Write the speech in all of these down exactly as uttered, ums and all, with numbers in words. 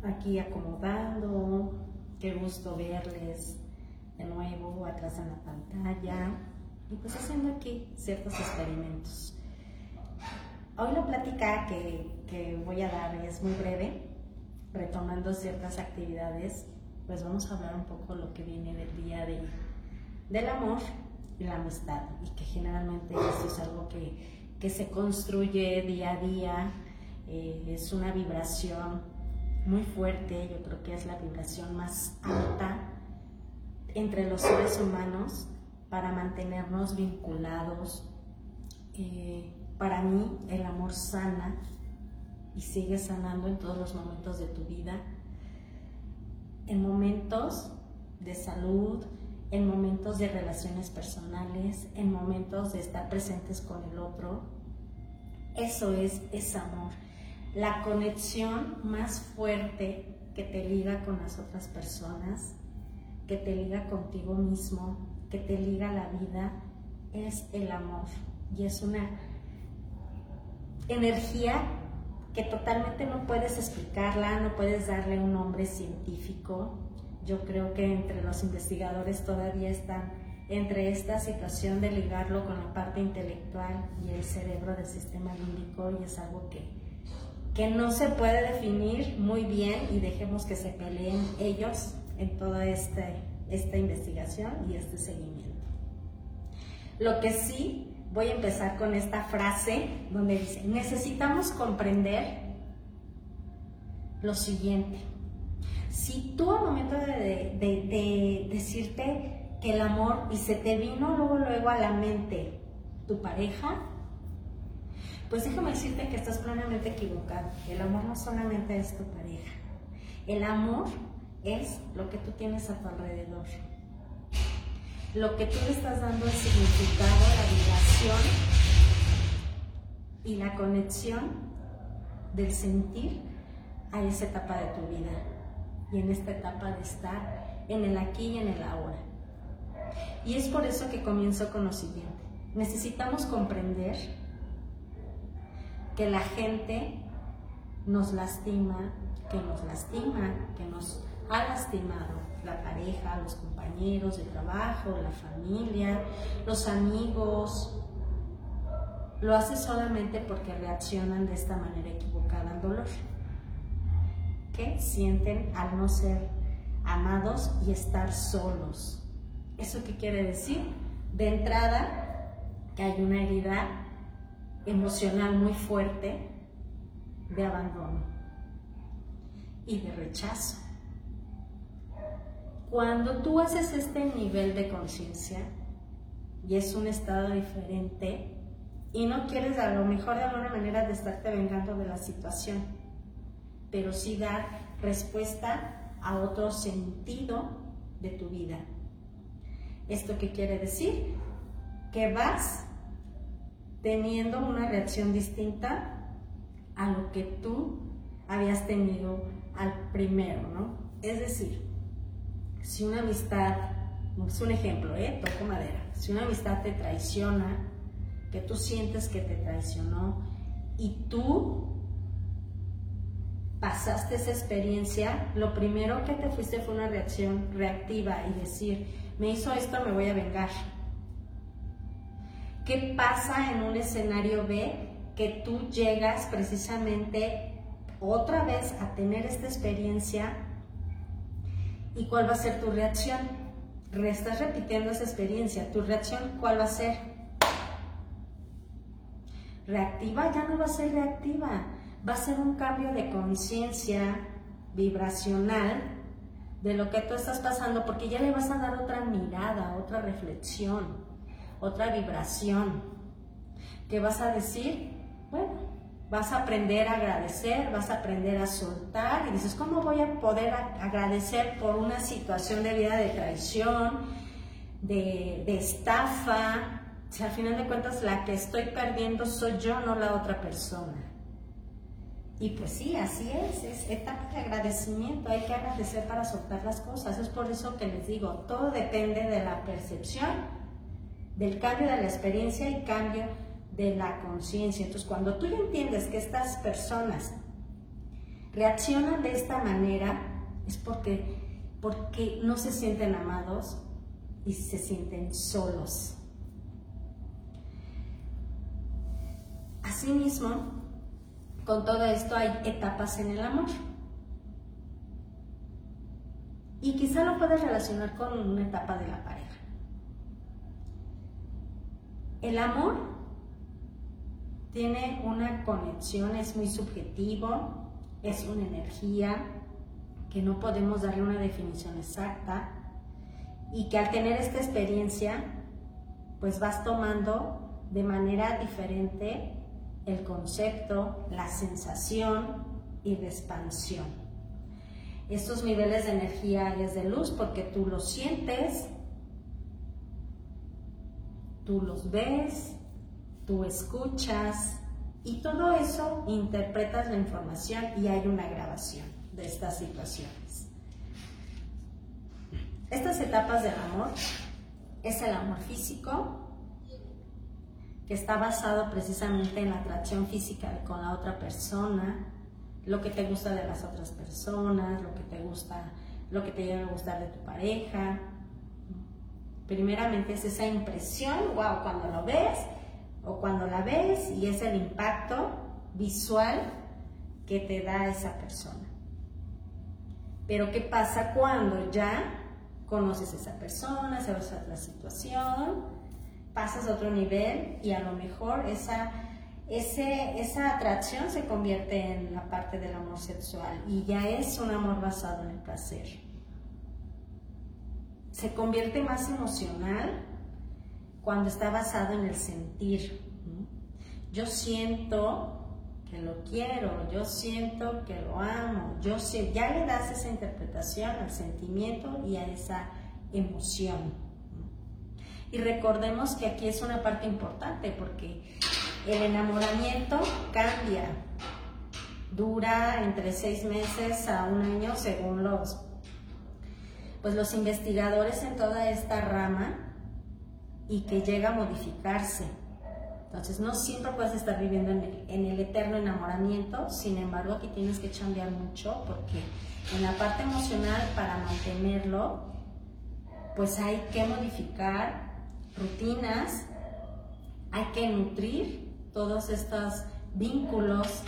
aquí acomodando. Qué gusto verles de nuevo atrás en la pantalla y pues haciendo aquí ciertos experimentos. Hoy la plática que, que voy a dar es muy breve, retomando ciertas actividades. Pues vamos a hablar un poco de lo que viene del día de, del amor y la amistad, y que generalmente esto es algo que, que se construye día a día. Eh, es una vibración muy fuerte, yo creo que es la vibración más alta entre los seres humanos para mantenernos vinculados. Eh, para mí el amor sana y sigue sanando en todos los momentos de tu vida, en momentos de salud, en momentos de relaciones personales, en momentos de estar presentes con el otro. Eso es, es amor. La conexión más fuerte que te liga con las otras personas, que te liga contigo mismo, que te liga a la vida, es el amor. Y es una energía que totalmente no puedes explicarla, no puedes darle un nombre científico. Yo creo que entre los investigadores todavía están entre esta situación de ligarlo con la parte intelectual y el cerebro del sistema límbico, y es algo que que no se puede definir muy bien, y dejemos que se peleen ellos en toda este, esta investigación y este seguimiento. Lo que sí, voy a empezar con esta frase donde dice: necesitamos comprender lo siguiente. Si tú al momento de, de, de, de decirte que el amor, y se te vino luego, luego a la mente tu pareja, pues déjame decirte que estás plenamente equivocado. El amor no solamente es tu pareja. El amor es lo que tú tienes a tu alrededor. Lo que tú le estás dando el significado, la vibración y la conexión del sentir a esa etapa de tu vida. Y en esta etapa de estar en el aquí y en el ahora. Y es por eso que comienzo con lo siguiente. Necesitamos comprender que la gente nos lastima, que nos lastima, que nos ha lastimado, la pareja, los compañeros de trabajo, la familia, los amigos. Lo hace solamente porque reaccionan de esta manera equivocada al dolor, que sienten al no ser amados y estar solos. ¿Eso qué quiere decir? De entrada, que hay una herida emocional muy fuerte de abandono y de rechazo. Cuando tú haces este nivel de conciencia y es un estado diferente y no quieres a lo mejor de alguna manera de estarte vengando de la situación, pero sí dar respuesta a otro sentido de tu vida. ¿Esto qué quiere decir? Que vas teniendo una reacción distinta a lo que tú habías tenido al primero, ¿no? Es decir, si una amistad, es un ejemplo, ¿eh? Toco madera, si una amistad te traiciona, que tú sientes que te traicionó y tú pasaste esa experiencia, lo primero que te fuiste fue una reacción reactiva y decir: me hizo esto, me voy a vengar. ¿Qué pasa en un escenario B? Que tú llegas precisamente otra vez a tener esta experiencia, ¿y cuál va a ser tu reacción? Estás repitiendo esa experiencia, ¿tu reacción cuál va a ser? Reactiva. Ya no va a ser reactiva, va a ser un cambio de conciencia vibracional de lo que tú estás pasando, porque ya le vas a dar otra mirada, otra reflexión, otra vibración, que vas a decir, bueno, vas a aprender a agradecer, vas a aprender a soltar, y dices: ¿cómo voy a poder agradecer por una situación de vida de traición, de, de estafa? Si al final de cuentas la que estoy perdiendo soy yo, no la otra persona. Y pues sí, así es, es etapa de agradecimiento, hay que agradecer para soltar las cosas. Es por eso que les digo, todo depende de la percepción, del cambio de la experiencia y cambio de la conciencia. Entonces, cuando tú ya entiendes que estas personas reaccionan de esta manera es porque, porque no se sienten amados y se sienten solos. Asimismo, con todo esto hay etapas en el amor. Y quizá lo puedes relacionar con una etapa de la pareja. El amor tiene una conexión, es muy subjetivo, es una energía que no podemos darle una definición exacta y que al tener esta experiencia, pues vas tomando de manera diferente el concepto, la sensación y de expansión. Estos niveles de energía es de luz porque tú los sientes, tú los ves, tú escuchas y todo eso interpretas la información y hay una grabación de estas situaciones. Estas etapas del amor es el amor físico, que está basado precisamente en la atracción física con la otra persona, lo que te gusta de las otras personas, lo que te gusta, lo que te llega a gustar de tu pareja. Primeramente es esa impresión, wow, cuando lo ves o cuando la ves, y es el impacto visual que te da esa persona. Pero ¿qué pasa cuando ya conoces a esa persona, sabes otra situación, pasas a otro nivel y a lo mejor esa, ese, esa atracción se convierte en la parte del amor sexual y ya es un amor basado en el placer? Se convierte más emocional cuando está basado en el sentir. Yo siento que lo quiero, yo siento que lo amo, yo sé, ya le das esa interpretación al sentimiento y a esa emoción. Y recordemos que aquí es una parte importante porque el enamoramiento cambia, dura entre seis meses a un año según los, pues los investigadores en toda esta rama, y que llega a modificarse. Entonces no siempre puedes estar viviendo en el, en el eterno enamoramiento, sin embargo aquí tienes que cambiar mucho porque en la parte emocional, para mantenerlo, pues hay que modificar rutinas, hay que nutrir todos estos vínculos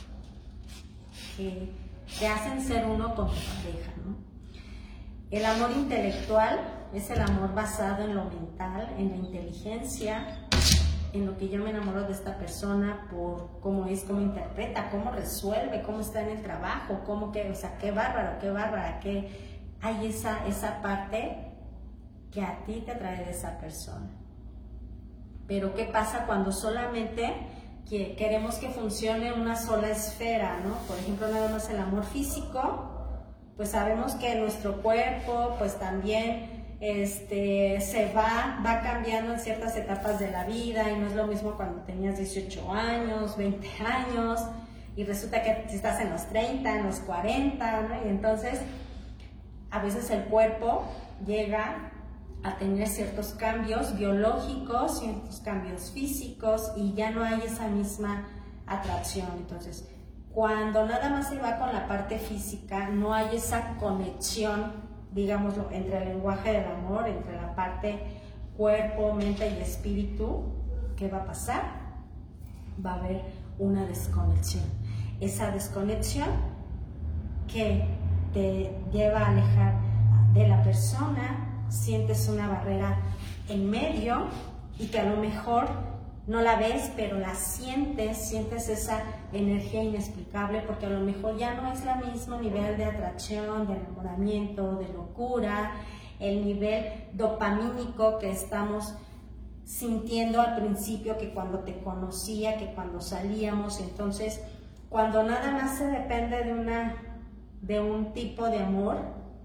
que te hacen ser uno con tu pareja, ¿no? El amor intelectual es el amor basado en lo mental, en la inteligencia, en lo que yo me enamoro de esta persona por cómo es, cómo interpreta, cómo resuelve, cómo está en el trabajo, cómo que, o sea, qué bárbaro, qué bárbara, que hay esa, esa parte que a ti te atrae de esa persona. Pero ¿qué pasa cuando solamente que queremos que funcione una sola esfera, ¿no? Por ejemplo, nada más el amor físico, pues sabemos que nuestro cuerpo, pues también este, se va, va cambiando en ciertas etapas de la vida y no es lo mismo cuando tenías dieciocho años, veinte años y resulta que estás en los treinta, en los cuarenta, ¿no? Y entonces a veces el cuerpo llega a tener ciertos cambios biológicos, ciertos cambios físicos y ya no hay esa misma atracción. Entonces, cuando nada más se va con la parte física, no hay esa conexión, digámoslo, entre el lenguaje del amor, entre la parte cuerpo, mente y espíritu. ¿Qué va a pasar? Va a haber una desconexión. Esa desconexión que te lleva a alejar de la persona, sientes una barrera en medio y que a lo mejor no la ves, pero la sientes, sientes esa energía inexplicable porque a lo mejor ya no es el mismo nivel de atracción, de enamoramiento, de locura, el nivel dopamínico que estamos sintiendo al principio, que cuando te conocía, que cuando salíamos. Entonces, cuando nada más se depende de, una, de un tipo de amor,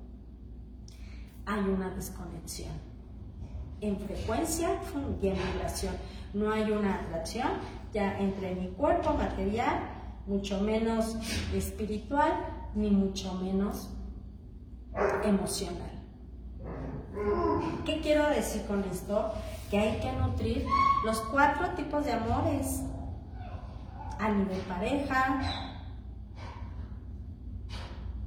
hay una desconexión en frecuencia y en vibración. No hay una atracción ya entre mi cuerpo material, mucho menos espiritual, ni mucho menos emocional. ¿Qué quiero decir con esto? Que hay que nutrir los cuatro tipos de amores a nivel pareja,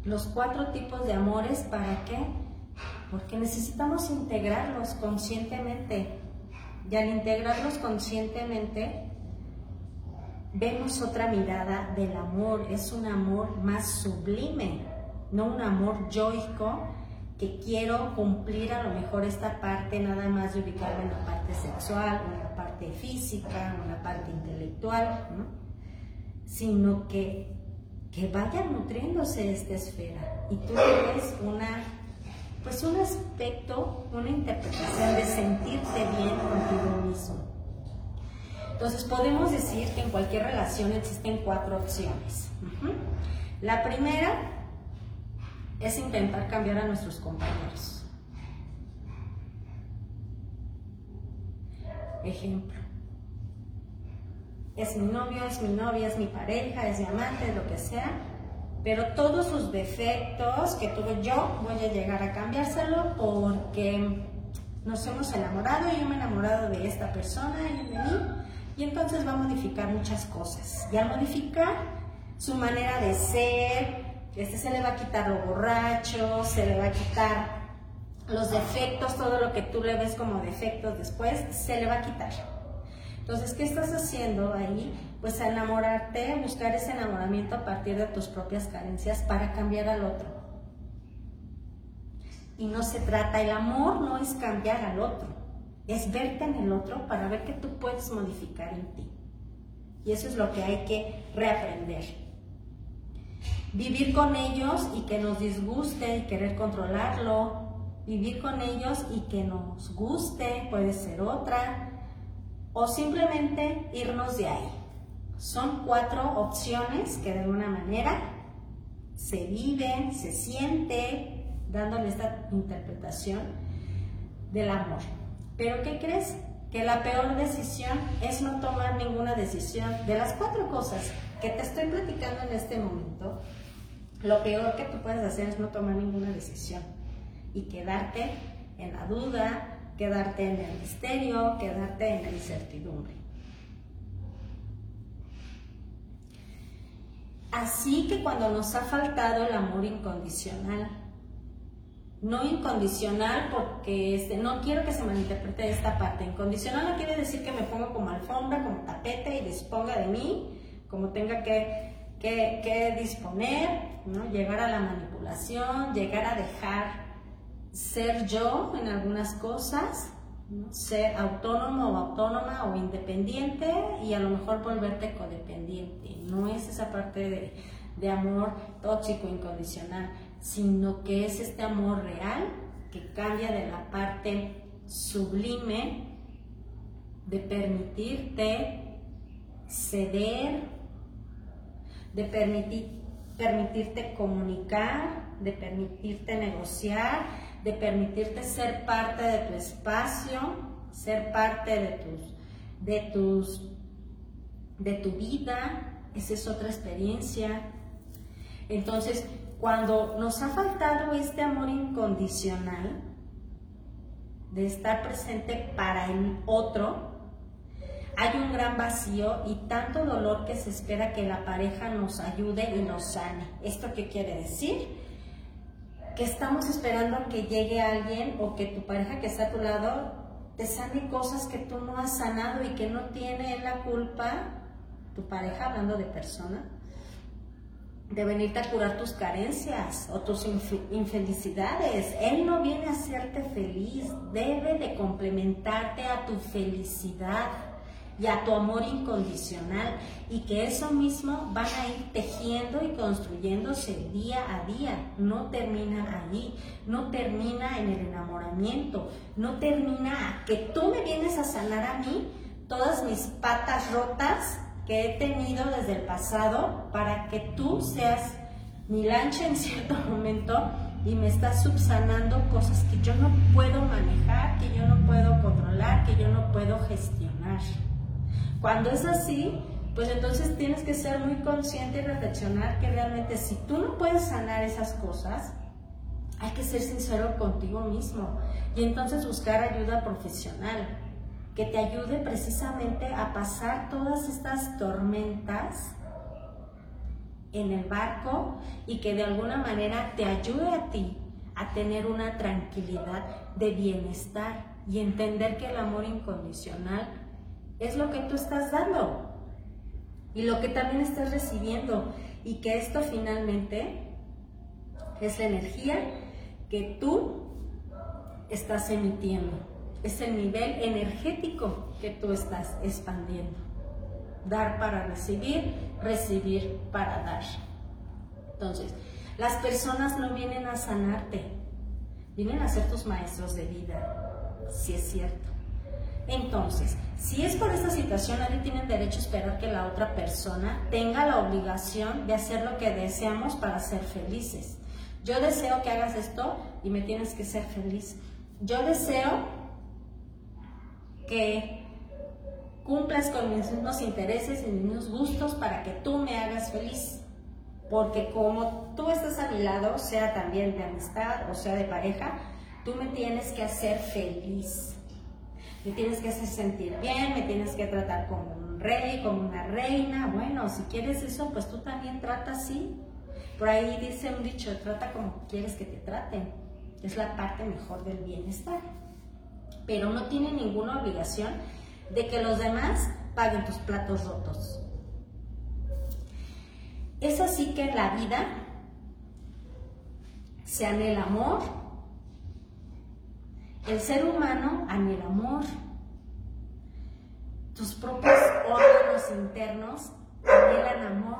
los cuatro tipos de amores. ¿Para qué? Porque necesitamos integrarlos conscientemente. Y al integrarlos conscientemente, vemos otra mirada del amor. Es un amor más sublime, no un amor yoico que quiero cumplir a lo mejor esta parte nada más de ubicarme en la parte sexual, o en la parte física, o en la parte intelectual, ¿no? Sino que, que vaya nutriéndose esta esfera y tú tienes una, pues un aspecto, una interpretación de sentirte bien contigo mismo. Entonces podemos decir que en cualquier relación existen cuatro opciones. Uh-huh. La primera es intentar cambiar a nuestros compañeros. Ejemplo. Es mi novio, es mi novia, es mi pareja, es mi amante, es lo que sea, pero todos sus defectos que tuve yo voy a llegar a cambiárselo porque nos hemos enamorado y yo me he enamorado de esta persona y de mí, y entonces va a modificar muchas cosas. Y al modificar su manera de ser, este se le va a quitar lo borracho, se le va a quitar los defectos, todo lo que tú le ves como defectos después, se le va a quitar. Entonces, ¿qué estás haciendo ahí? Pues a enamorarte, buscar ese enamoramiento a partir de tus propias carencias para cambiar al otro. Y no se trata, el amor no es cambiar al otro, es verte en el otro para ver que tú puedes modificar en ti. Y eso es lo que hay que reaprender. Vivir con ellos y que nos disguste y querer controlarlo. Vivir con ellos y que nos guste, puede ser otra. O simplemente irnos de ahí. Son cuatro opciones que de alguna manera se viven, se siente, dándole esta interpretación del amor. Pero ¿qué crees? Que la peor decisión es no tomar ninguna decisión. De las cuatro cosas que te estoy platicando en este momento, lo peor que tú puedes hacer es no tomar ninguna decisión y quedarte en la duda, quedarte en el misterio, quedarte en la incertidumbre. Así que cuando nos ha faltado el amor incondicional, no incondicional porque este, no quiero que se malinterprete esta parte, incondicional no quiere decir que me ponga como alfombra, como tapete y disponga de mí, como tenga que, que, que disponer, ¿no? Llegar a la manipulación, llegar a dejar ser yo en algunas cosas, ¿no? Ser autónomo o autónoma o independiente y a lo mejor volverte codependiente. No es esa parte de, de amor tóxico, incondicional, sino que es este amor real que cambia de la parte sublime de permitirte ceder, de permitir, permitirte comunicar, de permitirte negociar, de permitirte ser parte de tu espacio, ser parte de tus, de tus, de tu vida. Esa es otra experiencia. Entonces, cuando nos ha faltado este amor incondicional, de estar presente para el otro, hay un gran vacío y tanto dolor que se espera que la pareja nos ayude y nos sane. ¿Esto qué quiere decir? Que estamos esperando a que llegue alguien o que tu pareja que está a tu lado te sane cosas que tú no has sanado y que no tiene la culpa, tu pareja, hablando de persona, de venirte a curar tus carencias o tus infelicidades. Él no viene a hacerte feliz, debe de complementarte a tu felicidad y a tu amor incondicional, y que eso mismo van a ir tejiendo y construyéndose día a día. No termina ahí, no termina en el enamoramiento, no termina a que tú me vienes a sanar a mí todas mis patas rotas que he tenido desde el pasado para que tú seas mi lancha en cierto momento y me estás subsanando cosas que yo no puedo manejar, que yo no puedo controlar, que yo no puedo gestionar. Cuando es así, pues entonces tienes que ser muy consciente y reflexionar que realmente si tú no puedes sanar esas cosas, hay que ser sincero contigo mismo y entonces buscar ayuda profesional que te ayude precisamente a pasar todas estas tormentas en el barco y que de alguna manera te ayude a ti a tener una tranquilidad de bienestar y entender que el amor incondicional es lo que tú estás dando y lo que también estás recibiendo, y que esto finalmente es la energía que tú estás emitiendo, es el nivel energético que tú estás expandiendo. Dar para recibir, recibir para dar. Entonces, las personas no vienen a sanarte, vienen a ser tus maestros de vida, si es cierto. Entonces, si es por esta situación, nadie tiene derecho a esperar que la otra persona tenga la obligación de hacer lo que deseamos para ser felices. Yo deseo que hagas esto y me tienes que ser feliz. Yo deseo que cumplas con mis mismos intereses y mis mismos gustos para que tú me hagas feliz. Porque como tú estás a mi lado, sea también de amistad o sea de pareja, tú me tienes que hacer feliz. Me tienes que hacer sentir bien, me tienes que tratar como un rey, como una reina. Bueno, si quieres eso, pues tú también trata así. Por ahí dice un dicho, trata como quieres que te traten. Es la parte mejor del bienestar. Pero no tiene ninguna obligación de que los demás paguen tus platos rotos. Es así que en la vida se anhela amor. El ser humano anhela amor. Tus propios órganos internos anhelan amor.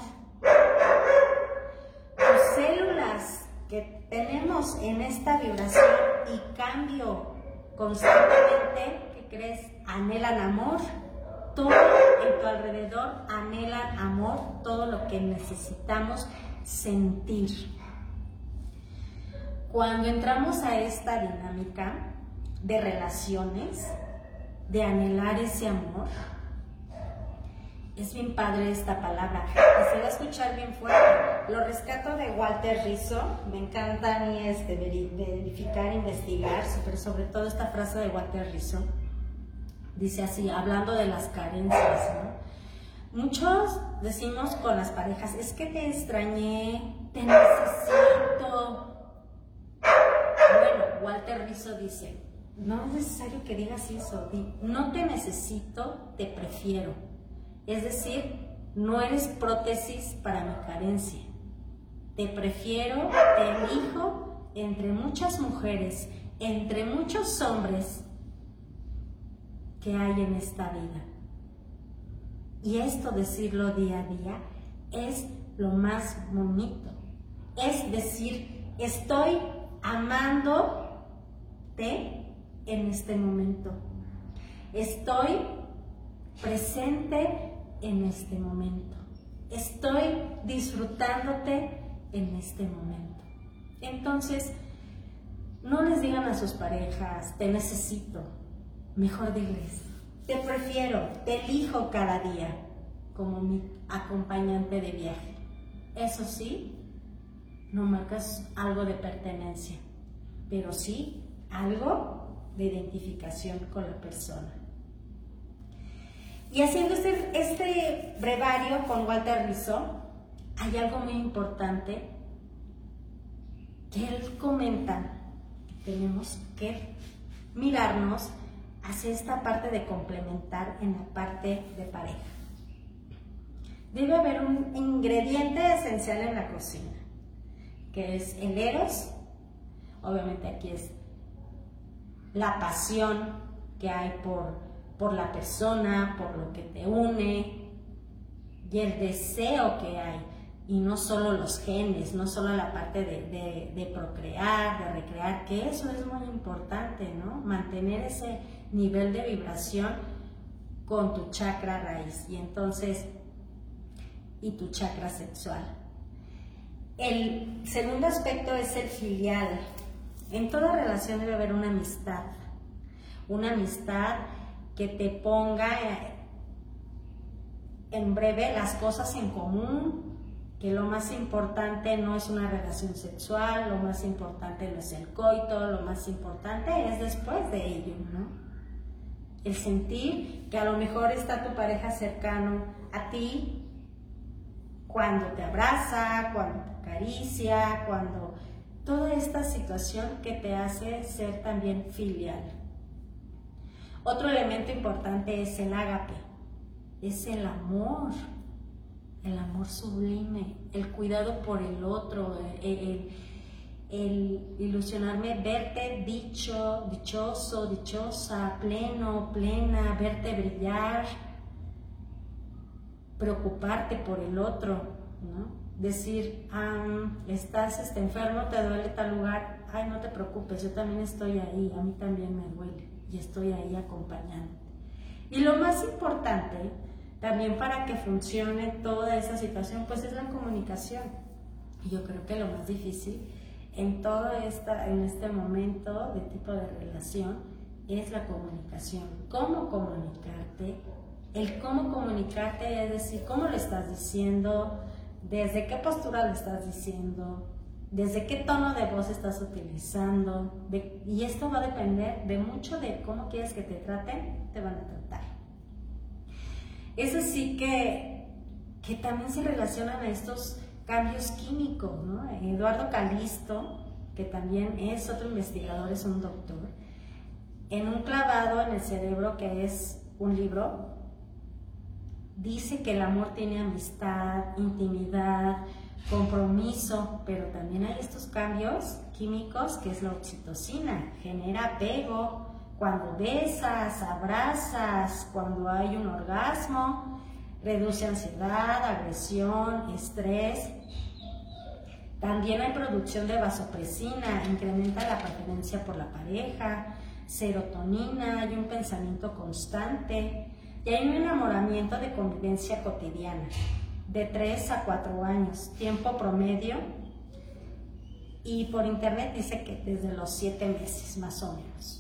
Tus células que tenemos en esta vibración y cambio constantemente, ¿qué crees? Anhelan amor. Todo en tu alrededor anhelan amor, todo lo que necesitamos sentir. Cuando entramos a esta dinámica de relaciones, de anhelar ese amor, es bien padre esta palabra, y se va a escuchar bien fuerte. Lo rescato de Walter Rizzo, me encanta a mí este, verificar, investigar, pero sobre todo esta frase de Walter Rizzo. Dice así, hablando de las carencias, ¿no? Muchos decimos con las parejas, es que te extrañé, te necesito. Bueno, Walter Rizzo dice, no es necesario que digas eso, di, no te necesito, te prefiero. Es decir, no eres prótesis para mi carencia. Te prefiero, te elijo entre muchas mujeres, entre muchos hombres que hay en esta vida. Y esto, decirlo día a día, es lo más bonito. Es decir, estoy amándote en este momento. Estoy presente en este momento. Estoy disfrutándote en este momento. Entonces, no les digan a sus parejas, te necesito. Mejor diles, te prefiero, te elijo cada día como mi acompañante de viaje. Eso sí, no marcas algo de pertenencia, pero sí algo de identificación con la persona. Y haciendo este, este brevario con Walter Rizzo, hay algo muy importante que él comenta. Tenemos que mirarnos hacia esta parte de complementar en la parte de pareja. Debe haber un ingrediente esencial en la cocina, que es el eros. Obviamente aquí es la pasión que hay por, por la persona, por lo que te une, y el deseo que hay, y no solo los genes, no solo la parte de, de, de procrear, de recrear, que eso es muy importante, ¿no? Mantener ese nivel de vibración con tu chakra raíz y entonces y tu chakra sexual. El segundo aspecto es el filial. En toda relación debe haber una amistad, una amistad que te ponga en breve las cosas en común, que lo más importante no es una relación sexual, lo más importante no es el coito, lo más importante es después de ello, ¿no? El sentir que a lo mejor está tu pareja cercano a ti cuando te abraza, cuando te acaricia, cuando toda esta situación que te hace ser también filial. Otro elemento importante es el ágape, es el amor, el amor sublime, el cuidado por el otro, el, el, el ilusionarme, verte dicho, dichoso, dichosa, pleno, plena, verte brillar, preocuparte por el otro, ¿no? Decir, ah, estás este, enfermo, te duele tal lugar, ay, no te preocupes, yo también estoy ahí, a mí también me duele y estoy ahí acompañándote. Y lo más importante, también para que funcione toda esa situación, pues es la comunicación. Y yo creo que lo más difícil en todo esta, en este momento de tipo de relación es la comunicación. ¿Cómo comunicarte? El cómo comunicarte es decir, cómo lo estás diciendo, desde qué postura lo estás diciendo, desde qué tono de voz estás utilizando, de, y esto va a depender de mucho de cómo quieres que te traten, te van a tratar. Es así que, que también se relacionan a estos cambios químicos, ¿no? Eduardo Calisto, que también es otro investigador, es un doctor, en un clavado en el cerebro, que es un libro, dice que el amor tiene amistad, intimidad, compromiso, pero también hay estos cambios químicos que es la oxitocina, genera apego, cuando besas, abrazas, cuando hay un orgasmo, reduce ansiedad, agresión, estrés. También hay producción de vasopresina, incrementa la preferencia por la pareja, serotonina, hay un pensamiento constante y hay un enamoramiento de convivencia cotidiana, de tres a cuatro años, tiempo promedio, y por internet dice que desde los siete meses más o menos.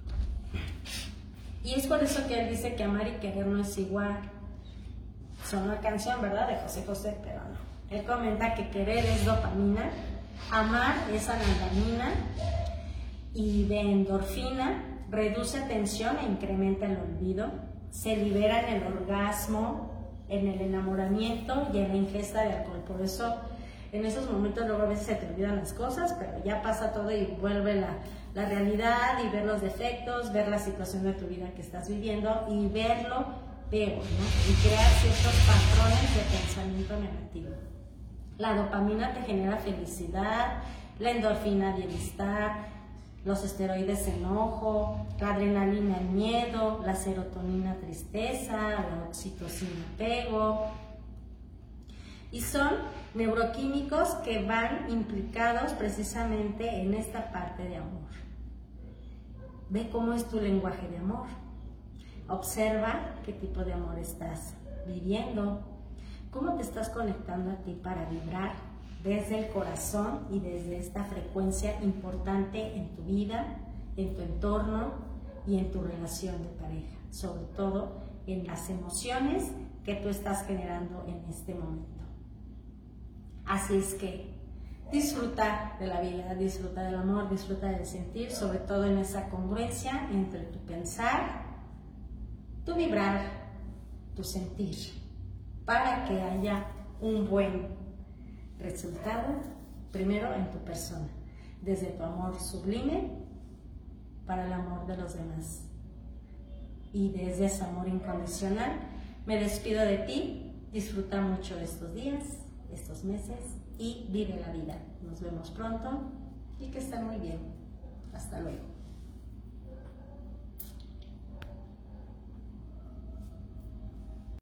Y es por eso que él dice que amar y querer no es igual. Son una canción, ¿verdad?, de José José, pero no. Él comenta que querer es dopamina, amar es adrenalina y de endorfina, reduce tensión e incrementa el olvido, se libera en el orgasmo, en el enamoramiento y en la ingesta de alcohol. Por eso en esos momentos luego a veces se te olvidan las cosas, pero ya pasa todo y vuelve la, la realidad y ver los defectos, ver la situación de tu vida que estás viviendo y verlo peor, ¿no? Y crear ciertos patrones de pensamiento negativo. La dopamina te genera felicidad, la endorfina bienestar, los esteroides enojo, la adrenalina el miedo, la serotonina tristeza, la oxitocina apego. Y son neuroquímicos que van implicados precisamente en esta parte de amor. Ve cómo es tu lenguaje de amor. Observa qué tipo de amor estás viviendo, cómo te estás conectando a ti para vibrar desde el corazón y desde esta frecuencia importante en tu vida, en tu entorno y en tu relación de pareja, sobre todo en las emociones que tú estás generando en este momento. Así es que disfruta de la vida, disfruta del amor, disfruta del sentir, sobre todo en esa congruencia entre tu pensar, tu vibrar, tu sentir, para que haya un buen resultado, primero en tu persona, desde tu amor sublime para el amor de los demás. Y desde ese amor incondicional, me despido de ti, disfruta mucho de estos días, estos meses y vive la vida. Nos vemos pronto y que estén muy bien. Hasta luego.